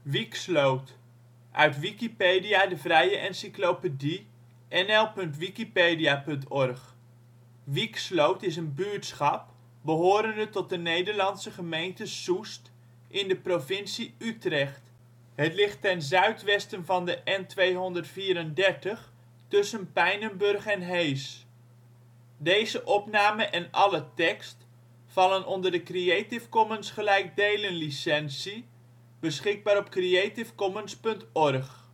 Wieksloot, uit Wikipedia, de vrije encyclopedie. nl.wikipedia.org. Wieksloot is een buurtschap behorende tot de Nederlandse gemeente Soest, in de provincie Utrecht. Het ligt ten zuidwesten van de N234 tussen Pijnenburg en Hees. Plaatsen in de gemeente Soest Dorpen: Achterveld · Leusden · Leek · Wiekstloot · Wieksloot · Westvoorne · Sonrooij · Portaal Nederland. Beluister (info) Deze opname en alle tekst vallen onder de Creative Commons gelijkdelen licentie. Beschikbaar op creativecommons.org